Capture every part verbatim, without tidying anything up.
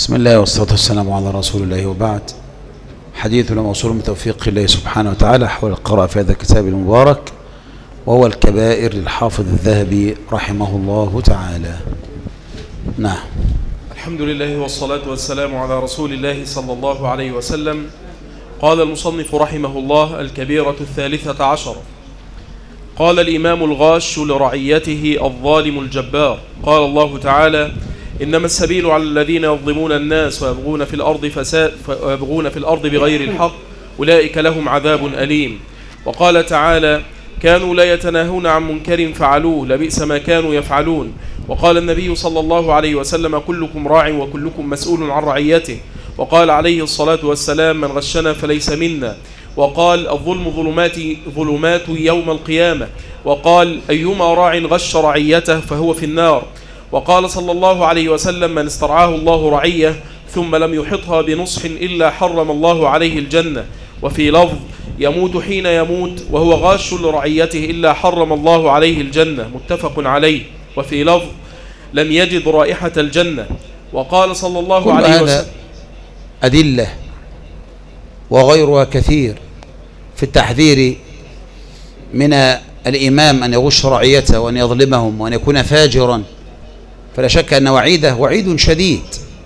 بسم الله والصلاة والسلام على رسول الله، وبعد. حديثنا موصول من توفيق الله سبحانه وتعالى حول القراءة في هذا الكتاب المبارك، وهو الكبائر للحافظ الذهبي رحمه الله تعالى. نعم. الحمد لله والصلاة والسلام على رسول الله صلى الله عليه وسلم. قال المصنف رحمه الله: الكبيرة الثالثة عشر. قال الإمام: الغاش لرعيته الظالم الجبار. قال الله تعالى: إنما السبيل على الذين يظلمون الناس ويبغون في الأرض فساد ويبغون في الأرض بغير الحق أولئك لهم عذاب أليم. وقال تعالى: كانوا لا يتناهون عن منكر فعلوه لبئس ما كانوا يفعلون. وقال النبي صلى الله عليه وسلم: كلكم راع وكلكم مسؤول عن رعيته. وقال عليه الصلاة والسلام: من غشنا فليس منا. وقال: الظلم ظلمات ظلمات يوم القيامة. وقال: أيما راع غش رعيته فهو في النار. وقال صلى الله عليه وسلم: من استرعاه الله رعية ثم لم يحطها بنصح إلا حرم الله عليه الجنة. وفي لفظ: يموت حين يموت وهو غاش لرعيته إلا حرم الله عليه الجنة، متفق عليه. وفي لفظ: لم يجد رائحة الجنة. وقال صلى الله عليه وسلم: أدلة وغيرها كثير في التحذير من الإمام أن يغش رعيته وأن يظلمهم وأن يكون فاجرا، فلا شك أن وعيده وعيد شديد.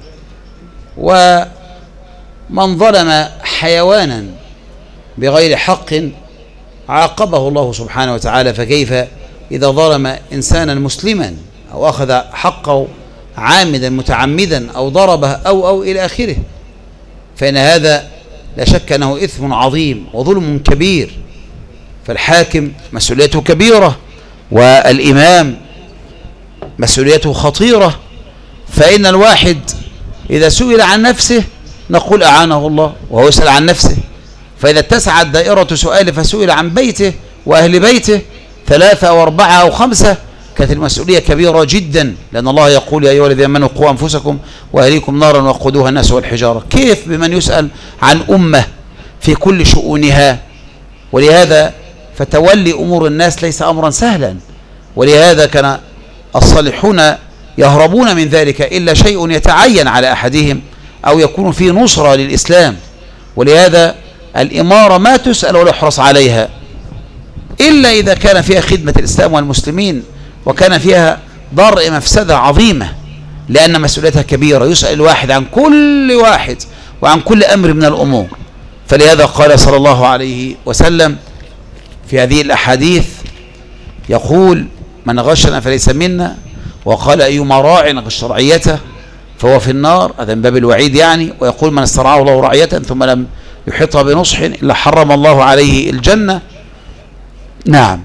ومن ظلم حيوانا بغير حق عاقبه الله سبحانه وتعالى، فكيف إذا ظلم إنسانا مسلما أو أخذ حقه عامدا متعمدا أو ضربه أو أو إلى آخره، فإن هذا لا شك أنه إثم عظيم وظلم كبير. فالحاكم مسؤوليته كبيرة، والإمام مسؤوليته خطيرة. فإن الواحد إذا سئل عن نفسه نقول أعانه الله، وهو يسأل عن نفسه. فإذا اتسعت دائرة سؤاله فسئل عن بيته وأهل بيته ثلاثة أو أربعة أو خمسة، كانت المسؤولية كبيرة جدا، لأن الله يقول: يا أيها الذين آمنوا قوا أنفسكم وأهليكم نارا وقودها الناس والحجارة. كيف بمن يسأل عن أمة في كل شؤونها؟ ولهذا فتولي أمور الناس ليس أمرا سهلا، ولهذا كان الصالحون يهربون من ذلك إلا شيء يتعين على أحدهم أو يكون فيه نصرة للإسلام. ولهذا الإمارة ما تسأل ولا يحرص عليها إلا إذا كان فيها خدمة الإسلام والمسلمين، وكان فيها ضرء مفسدة عظيمة، لأن مسؤوليتها كبيرة. يسأل الواحد عن كل واحد وعن كل أمر من الأمور. فلهذا قال صلى الله عليه وسلم في هذه الأحاديث، يقول: من غشنا فليس منا. وقال: أيما راع غش رعيته فهو في النار، هذا من باب الوعيد يعني. ويقول: من استرعاه الله رعية ثم لم يحطها بنصح إلا حرم الله عليه الجنة. نعم.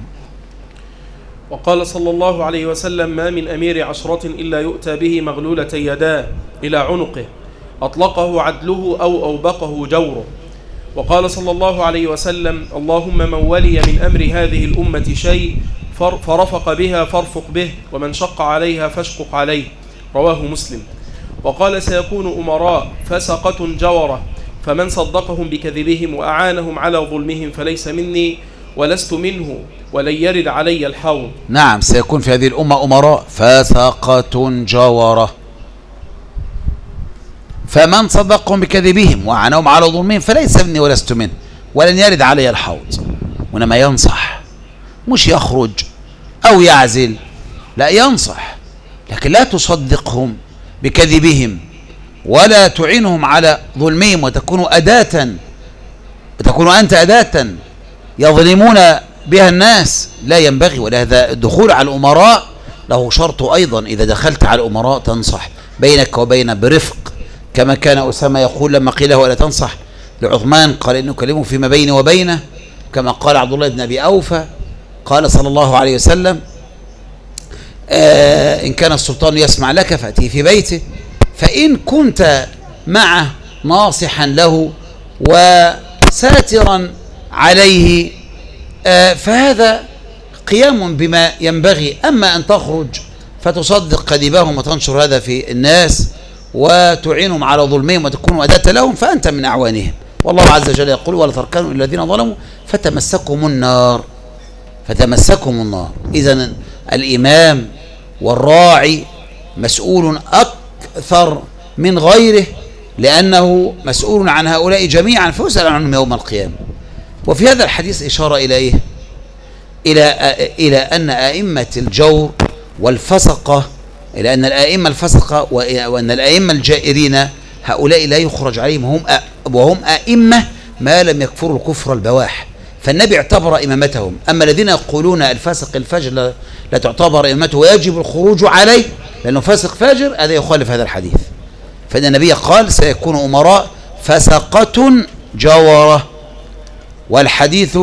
وقال صلى الله عليه وسلم: ما من أمير عشرة إلا يؤتى به مغلولة يداه إلى عنقه أطلقه عدله أو أوبقه جوره. وقال صلى الله عليه وسلم: اللهم من ولي من أمر هذه الأمة شيء فرفق بها فارفق به، ومن شق عليها فاشقق عليه. رواه مسلم. وقال: سيكون أمراء فسقة جورة، فمن صدقهم بكذبهم وأعانهم على ظلمهم فليس مني ولست منه ولن يرد علي الحوض. نعم، سيكون في هذه الأمة أمراء فسقة جورة، فمن صدقهم بكذبهم وأعانهم على ظلمهم فليس مني ولست منه ولن يرد علي الحوض. وإنما ينصح، مش يخرج أو يعزل، لا، ينصح، لكن لا تصدقهم بكذبهم ولا تعينهم على ظلمهم وتكون أداة وتكون أنت أداة يظلمون بها الناس. لا ينبغي. ولهذا الدخول على الأمراء له شرط أيضا. إذا دخلت على الأمراء تنصح بينك وبين برفق، كما كان أسامة يقول لما قيل له: ألا تنصح لعثمان؟ قال: إنه كلمه فيما بيني وبينه. كما قال عبد الله بن أبي أوفى، قال صلى الله عليه وسلم: آه إن كان السلطان يسمع لك فأتيه في بيته، فإن كنت معه ناصحا له وساترا عليه آه فهذا قيام بما ينبغي. أما أن تخرج فتصدق كذبهم وتنشر هذا في الناس وتعينهم على ظلمهم وتكون أداة لهم، فأنت من أعوانهم. والله عز وجل يقول: ولا تركنوا إلى الذين ظلموا فتمسكهم النار فتمسكهم النار. إذن الإمام والراعي مسؤول أكثر من غيره لأنه مسؤول عن هؤلاء جميعا فيسأل عنهم يوم القيامة. وفي هذا الحديث إشارة إلى إيه؟ إلى إلى أن أئمة الجور والفسقة، إلى أن الأئمة الفسقة وأن الأئمة الجائرين هؤلاء لا يخرج عليهم هم وهم أئمة ما لم يكفروا الكفر البواح، فالنبي اعتبر إمامتهم. أما الذين يقولون الفاسق الفاجر لا تعتبر إمامته ويجب الخروج عليه لأنه فاسق فاجر، هذا يخالف هذا الحديث. فإن النبي قال سيكون أمراء فسقة جورة، والحديث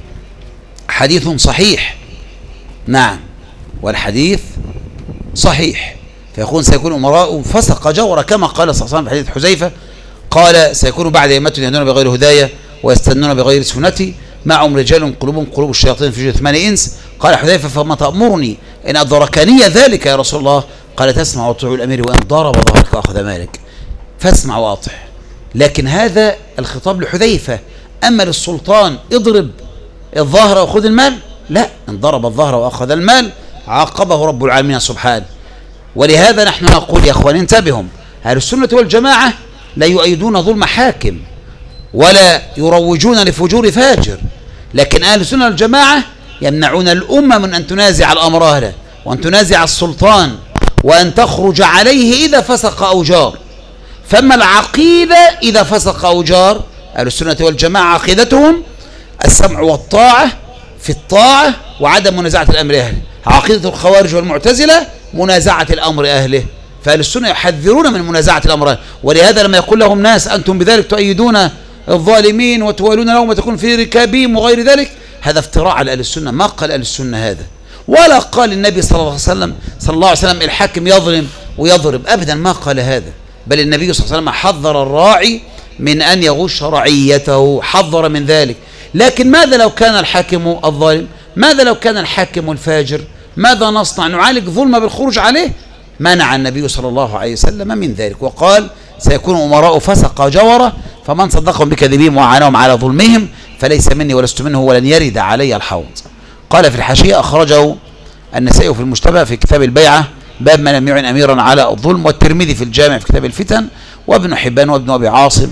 حديث صحيح. نعم، والحديث صحيح، فيكون سيكون أمراء فسقة جورة كما قال صلى الله عليه وسلم في حديث حذيفة قال سيكون بعد أئمة يهدون بغير هدايا ويستنون بغير سنتي معهم رجال قلوبهم قلوب الشياطين في جثمان إنس. قال حذيفة فما تأمرني إن أدركني ذلك يا رسول الله؟ قال تسمع وتطيع الأمير وإن ضرب ظهرك وأخذ مالك، فاسمع وأطع. لكن هذا الخطاب لحذيفة. أما للسلطان اضرب الظهر وخذ المال، لا، إن ضرب الظهر وأخذ المال عاقبه رب العالمين سبحانه. ولهذا نحن نقول يا أخوان انتبهوا، أهل السنة والجماعة لا يؤيدون ظلم حاكم ولا يروجون لفجور فاجر، لكن أهل السنة والجماعة يمنعون الأمة من أن تنازع الأمر أهله وأن تنازع السلطان وأن تخرج عليه إذا فسق أو جار. فأما العقيدة إذا فسق أو جار، أهل السنة والجماعة عقيدتهم السمع والطاعة في الطاعة وعدم منازعة الأمر أهله. عقيدة الخوارج والمعتزلة منازعة الأمر أهله، فأهل السنة يحذرون من منازعة الأمر أهله. ولهذا لما يقول لهم ناس أنتم بذلك تؤيدون الظالمين وتوالون لهم وتكون في ركابهم وغير ذلك، هذا افتراء على أهل السنة. ما قال أهل السنة هذا، ولا قال النبي صلى الله عليه وسلم صلى الله عليه وسلم الحاكم يظلم ويضرب، أبدا ما قال هذا. بل النبي صلى الله عليه وسلم حذر الراعي من أن يغش رعيته، حذر من ذلك. لكن ماذا لو كان الحاكم الظالم؟ ماذا لو كان الحاكم الفاجر؟ ماذا نصنع؟ نعالج ظلم بالخروج عليه؟ منع النبي صلى الله عليه وسلم من ذلك، وقال سيكون أمراء فسق جورة فمن صدقهم بكذبهم وعانهم على ظلمهم فليس مني ولست منه ولن يرد علي الحوض. قال في الحاشية أخرجه النسائي في المشتبه في كتاب البيعة باب من لم يعن أميرا على الظلم، والترمذي في الجامع في كتاب الفتن، وابن حبان وابن أبي عاصم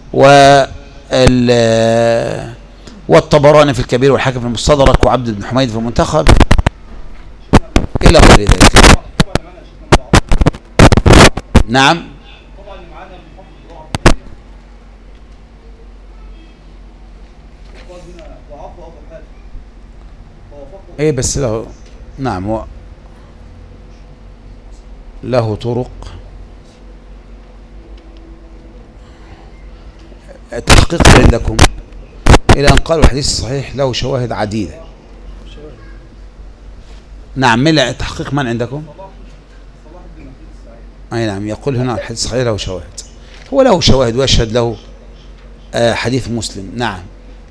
والطبراني في الكبير والحاكم في المستدرك وعبد بن حميد في المنتخب إلى غير ذلك. نعم، ايه بس له، نعم، هو له طرق. التحقيق عندكم إلى أن قالوا الحديث الصحيح له شواهد عديدة. نعم، من التحقيق من عندكم؟ أي نعم، يقول هنا الحديث الصحيح له شواهد، هو له شواهد ويشهد له آه حديث مسلم. نعم،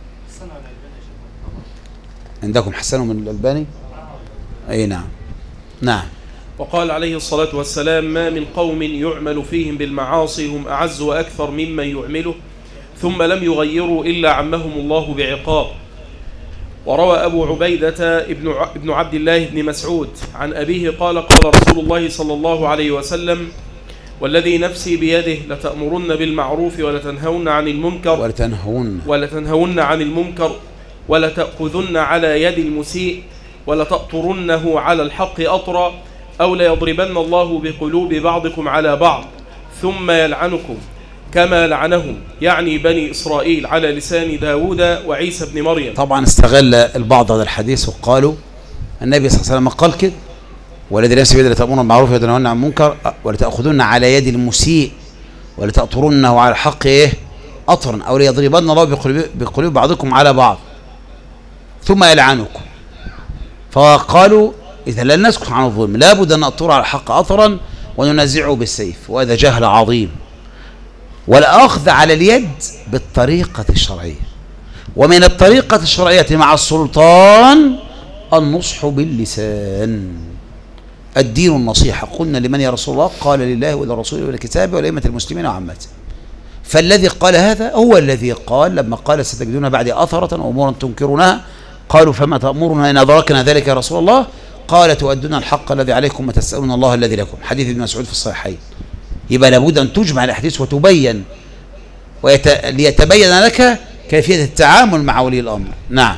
عندكم حسنه من الألباني؟ أي نعم. نعم. وقال عليه الصلاة والسلام ما من قوم يعمل فيهم بالمعاصي هم أعز وأكثر ممن يعمله ثم لم يغيروا إلا عمهم الله بعقاب. وروى أبو عبيدة ابن عبد الله بن مسعود عن أبيه قال قال رسول الله صلى الله عليه وسلم والذي نفسي بيده لتأمرن بالمعروف ولتنهون عن المنكر ولتنهون ولتنهون عن المنكر ولتأخذن على يد المسيء ولتأطرنه على الحق أطرا أو ليضربن الله بقلوب بعضكم على بعض ثم يلعنكم كما لعنهم، يعني بني إسرائيل على لسان داود وعيسى بن مريم. طبعا استغل البعض هذا الحديث وقالوا النبي صلى الله عليه وسلم قال كده والذي نفسي بيده لتأمرن بالمعروف وتنهون عن المنكر ولتأخذن على يد المسيء ولتأطرنه على الحق ايه أطرا أو ليضربن الله بقلوب بعضكم على بعض ثم يلعنكم. فقالوا إذا لن نسكت عن الظلم لابد أن نأطر على الحق أطرا وننزعه بالسيف، وهذا جهل عظيم. والأخذ على اليد بالطريقة الشرعية، ومن الطريقة الشرعية مع السلطان النصح باللسان. الدين النصيحة. قلنا لمن يا رسول الله؟ قال لله ولرسوله ولكتابه ولأئمة المسلمين وعامته. فالذي قال هذا هو الذي قال لما قال ستجدون بعد أثرة أمورا تنكرونها قالوا فما تأمرنا إن أدركنا ذلك يا رسول الله؟ قال تؤدون الحق الذي عليكم وتسألون الله الذي لكم. حديث ابن مسعود في الصحيحين. يبقى لابد أن تجمع الأحاديث وتبين ويت... ليتبين لك كيفية التعامل مع ولي الأمر. نعم.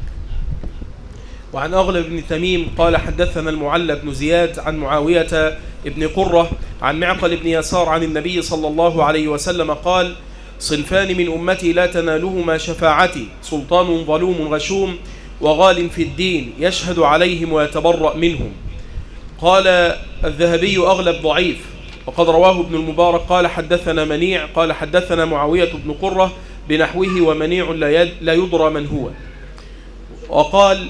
وعن أغلب بن تميم قال حدثنا المعلى بن زياد عن معاوية ابن قرة عن معقل بن يسار عن النبي صلى الله عليه وسلم قال صنفان من أمتي لا تنالهما شفاعتي سلطان ظلوم غشوم وغال في الدين يشهد عليهم ويتبرأ منهم. قال الذهبي أغلب ضعيف، وقد رواه ابن المبارك قال حدثنا منيع قال حدثنا معاوية بن قرة بنحوه ومنيع لا يدرى من هو. وقال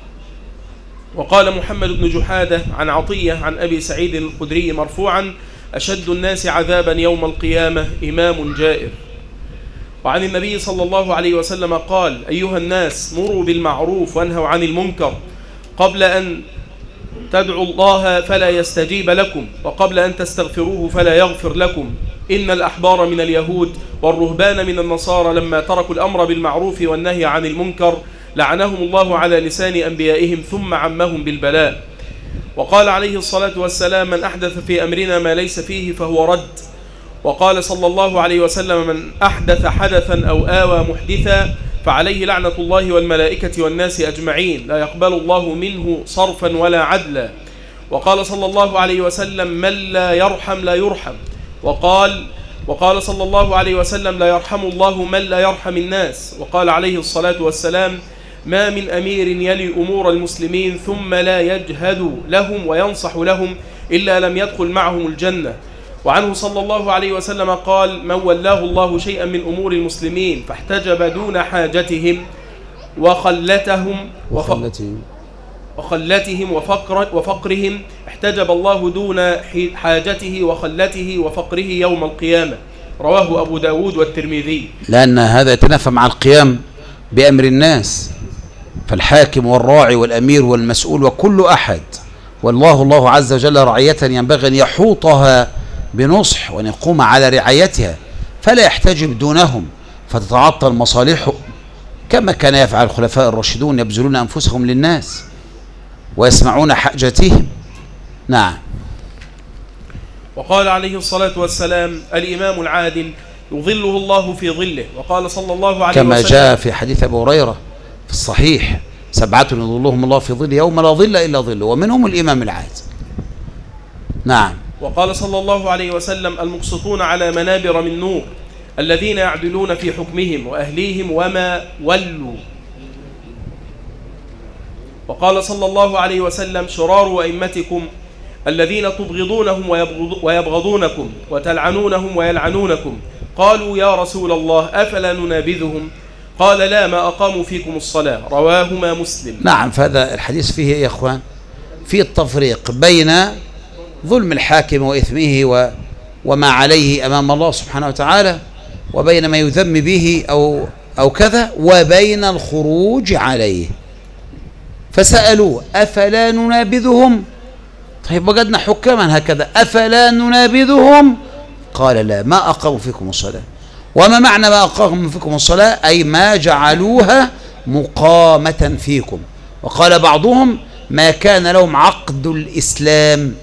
وقال محمد بن جحادة عن عطية عن أبي سعيد الخدري مرفوعا أشد الناس عذابا يوم القيامة إمام جائر. وعن النبي صلى الله عليه وسلم قال أيها الناس مروا بالمعروف وانهوا عن المنكر قبل أن تدعوا الله فلا يستجيب لكم وقبل أن تستغفروه فلا يغفر لكم. إن الأحبار من اليهود والرهبان من النصارى لما تركوا الأمر بالمعروف والنهي عن المنكر لعنهم الله على لسان أنبيائهم ثم عمهم بالبلاء. وقال عليه الصلاة والسلام من أحدث في أمرنا ما ليس فيه فهو رد. وقال صلى الله عليه وسلم من أحدث حدثا أو آوى محدثا فعليه لعنة الله والملائكة والناس أجمعين لا يقبل الله منه صرفا ولا عدلا. وقال صلى الله عليه وسلم من لا يرحم لا يرحم. وقال وقال صلى الله عليه وسلم لا يرحم الله من لا يرحم الناس. وقال عليه الصلاة والسلام ما من أمير يلي أمور المسلمين ثم لا يجهد لهم وينصح لهم إلا لم يدخل معهم الجنة. وعنه صلى الله عليه وسلم قال من ولاه الله شيئا من أمور المسلمين فاحتجب دون حاجتهم وخلتهم وخلتهم, وخلتهم وفقر وفقرهم احتجب الله دون حاجته وخلته وفقره يوم القيامة. رواه أبو داود والترمذي. لأن هذا يتنافى مع القيام بأمر الناس، فالحاكم والراعي والأمير والمسؤول وكل أحد والله الله عز وجل رعية ينبغي أن يحوطها بنصح وأن يقوم على رعايتها فلا يحتجب دونهم فتتعطل مصالحه كما كان يفعل الخلفاء الراشدون يبذلون أنفسهم للناس ويسمعون حاجتهم. نعم. وقال عليه الصلاة والسلام الإمام العادل يظله الله في ظله. وقال صلى الله عليه كما وسلم كما جاء في حديث أبي هريرة في الصحيح سبعة يظلهم الله في ظله يوم لا ظل إلا ظله ومنهم الإمام العادل. نعم. وقال صلى الله عليه وسلم المقسطون على منابر من نور الذين يعدلون في حكمهم وأهليهم وما ولوا. وقال صلى الله عليه وسلم شرار أئمتكم الذين تبغضونهم ويبغضونكم وتلعنونهم ويلعنونكم. قالوا يا رسول الله أفلا ننابذهم؟ قال لا ما أقاموا فيكم الصلاة. رواهما مسلم. نعم. فهذا الحديث فيه يا إخوان في التفريق بين ظلم الحاكم وإثمه و وما عليه أمام الله سبحانه وتعالى وبين ما يذم به أو, أو كذا وبين الخروج عليه. فسألوا أفلا ننابذهم؟ طيب وجدنا حكاما هكذا أفلا ننابذهم؟ قال لا ما أقاموا فيكم الصلاة. وما معنى ما أقاموا فيكم الصلاة؟ أي ما جعلوها مقامة فيكم. وقال بعضهم ما كان لهم عقد الإسلام.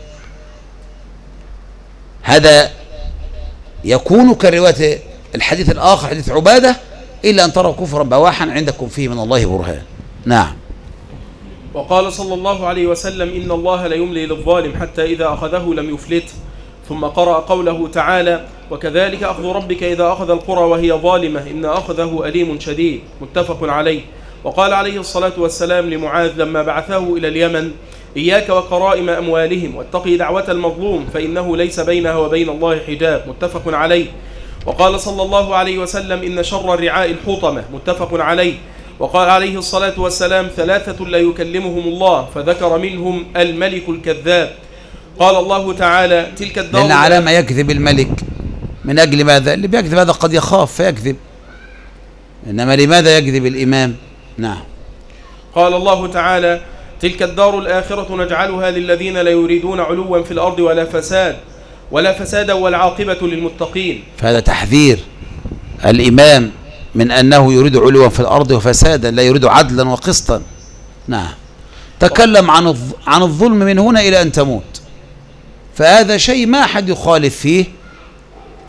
هذا يكون كرواية الحديث الآخر حديث عبادة إلا أن تروا كفرا بواحا عندكم فيه من الله برهان. نعم. وقال صلى الله عليه وسلم إن الله لا يملي للظالم حتى إذا أخذه لم يفلته. ثم قرأ قوله تعالى وكذلك أخذ ربك إذا أخذ القرى وهي ظالمة إن أخذه أليم شديد. متفق عليه. وقال عليه الصلاة والسلام لمعاذ لما بعثه إلى اليمن إياك وكرائم أموالهم واتقي دعوة المظلوم فإنه ليس بينها وبين الله حجاب. متفق عليه. وقال صلى الله عليه وسلم إن شر الرعاء الحطمة. متفق عليه. وقال عليه الصلاة والسلام ثلاثة لا يكلمهم الله فذكر منهم الملك الكذاب. قال الله تعالى تلك الدار. لأن على ما يكذب الملك من أجل ماذا؟ اللي بيكذب هذا قد يخاف فيكذب، إنما لماذا يكذب الإمام؟ نعم. قال الله تعالى تلك الدار الآخرة نجعلها للذين لا يريدون علوا في الأرض ولا فساد ولا فسادا والعاقبة للمتقين. فهذا تحذير الإمام من أنه يريد علوا في الأرض وفسادا، لا يريد عدلا وقسطا. نعم. تكلم عن عن الظلم من هنا إلى أن تموت، فهذا شيء ما أحد يخالف فيه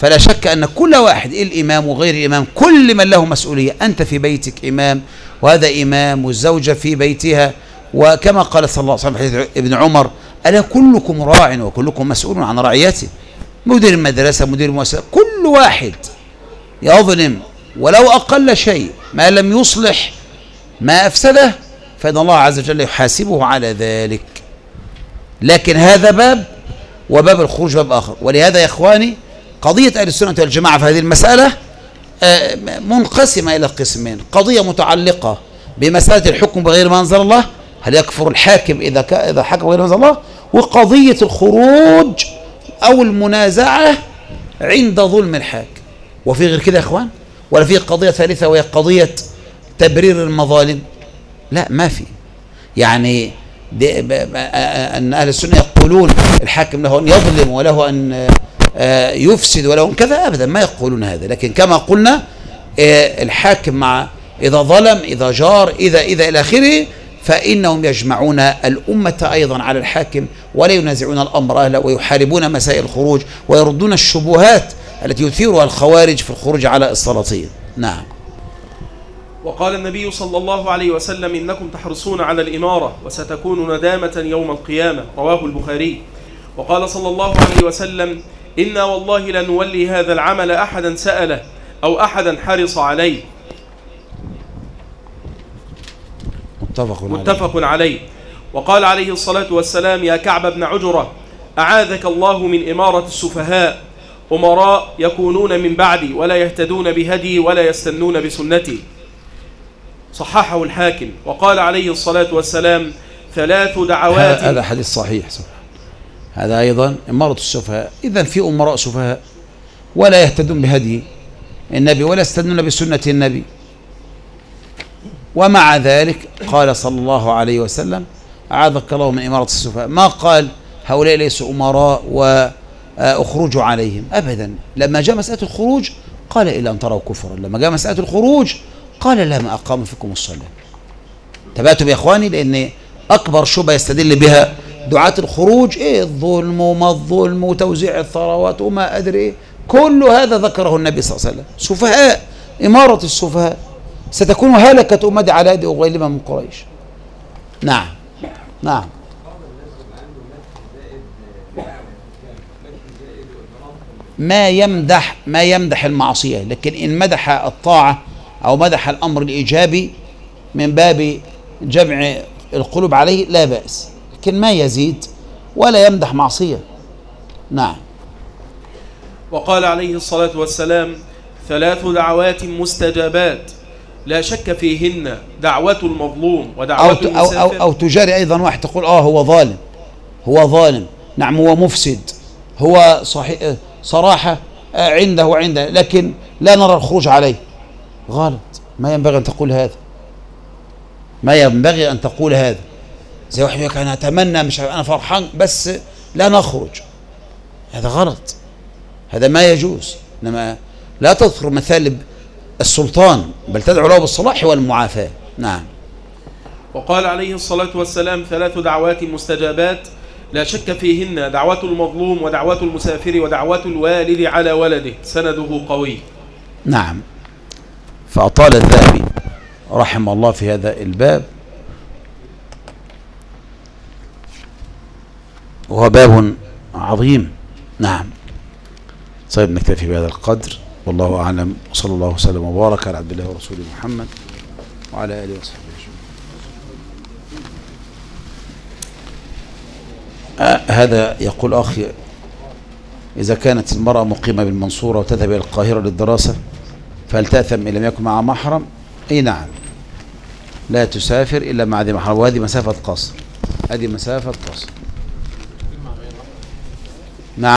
فلا شك أن كل واحد، الإمام وغير الإمام، كل من له مسؤولية. أنت في بيتك إمام وهذا إمام، والزوجة في بيتها، وكما قال صلى الله عليه وسلم في حديث ابن عمر: ألا كلكم راع وكلكم مسؤول عن رعيته. مدير المدرسة، مدير المؤسسة، كل واحد يظلم ولو أقل شيء ما لم يصلح ما أفسده، فإن الله عز وجل يحاسبه على ذلك. لكن هذا باب، وباب الخروج باب آخر. ولهذا يا إخواني قضية أهل السنة والجماعة في هذه المسألة منقسمة إلى قسمين: قضية متعلقة بمسألة الحكم بغير ما أنزل الله، هل يكفر الحاكم إذا إذا حكم بغير ما أنزل الله، وقضية الخروج أو المنازعة عند ظلم الحاكم. وفي غير كده يا إخوان؟ ولا في قضية ثالثة وهي قضية تبرير المظالم؟ لا، ما في. يعني أن أهل السنة يقولون الحاكم له أن يظلم وله أن يفسد وله أن كذا، أبدا ما يقولون هذا. لكن كما قلنا الحاكم مع إذا ظلم، إذا جار، إذا إذا إلى آخره، فإنهم يجمعون الأمة أيضا على الحاكم، ولا ينازعون الأمر أهله، ويحاربون مسائل الخروج، ويردون الشبهات التي يثيرها الخوارج في الخروج على السلاطين. نعم. وقال النبي صلى الله عليه وسلم: إنكم تحرصون على الإمارة وستكون ندامة يوم القيامة، رواه البخاري. وقال صلى الله عليه وسلم: إنا والله لا نولي هذا العمل أحدا سأله أو أحدا حرص عليه. متفق, متفق عليه. عليه. وقال عليه الصلاة والسلام: يا كعب بن عجرة، أعاذك الله من إمارة السفهاء، أمراء يكونون من بعدي ولا يهتدون بهدي ولا يستنون بسنتي. صححه الحاكم. وقال عليه الصلاة والسلام: ثلاث دعوات. هذا حديث صحيح. هذا أيضا إمارة السفهاء. إذن في أمراء سفهاء ولا يهتدون بهدي النبي ولا يستنون بسنة النبي، ومع ذلك قال صلى الله عليه وسلم: أعاذك الله من إمارة السفهاء. ما قال هؤلاء ليسوا أمراء وأخرجوا عليهم، أبدا. لما جاء مسألة الخروج قال: إلا أن تروا كفرا. لما جاء مسألة الخروج قال: لا ما أقام فيكم الصلاة. تبعتم يا إخواني؟ لأن أكبر شبهة يستدل بها دعاة الخروج إيه؟ الظلم وما الظلم وتوزيع الثروات وما أدري إيه. كل هذا ذكره النبي صلى الله عليه وسلم. سفهاء، إمارة السفهاء، ستكون هلكة أمتي على يد أغيلمة من قريش. نعم نعم. ما يمدح ما يمدح المعصية، لكن إن مدح الطاعة أو مدح الأمر الإيجابي من باب جمع القلوب عليه لا بأس، لكن ما يزيد ولا يمدح معصية. نعم. وقال عليه الصلاة والسلام: ثلاث دعوات مستجابات لا شك فيهن دعوة المظلوم ودعوة أو المسافر. أو, أو, أو تجاري أيضا واحد تقول آه هو ظالم، هو ظالم، نعم هو مفسد، هو صحيح صراحة عنده وعنده، لكن لا نرى الخروج عليه. غلط، ما ينبغي أن تقول هذا، ما ينبغي أن تقول هذا. زي واحد يقول أنا أتمنى، مش أنا فرحان بس لا نخرج، هذا غلط، هذا ما يجوز. إنما لا تذكر مثالب السلطان، بل تدعو له بالصلاح والمعافاة. نعم. وقال عليه الصلاة والسلام: ثلاث دعوات مستجابات لا شك فيهن دعوة المظلوم ودعوة المسافر ودعوة الوالد على ولده، سنده قوي. نعم. فأطال الذهبي رحمه الله في هذا الباب، وهو باب عظيم. نعم. طيب نكتفي بهذا القدر، والله أعلم، وصلى الله وسلم وبارك على عبد الله ورسوله محمد وعلى آله وصحبه أجمعين. آه هذا يقول أخي: إذا كانت المرأة مقيمة بالمنصورة وتذهب إلى القاهرة للدراسة فهل تأثم إن لم يكن مع محرم؟ أي نعم، لا تسافر إلا مع ذي محرم، وهذه مسافة قصر، هذه مسافة قصر.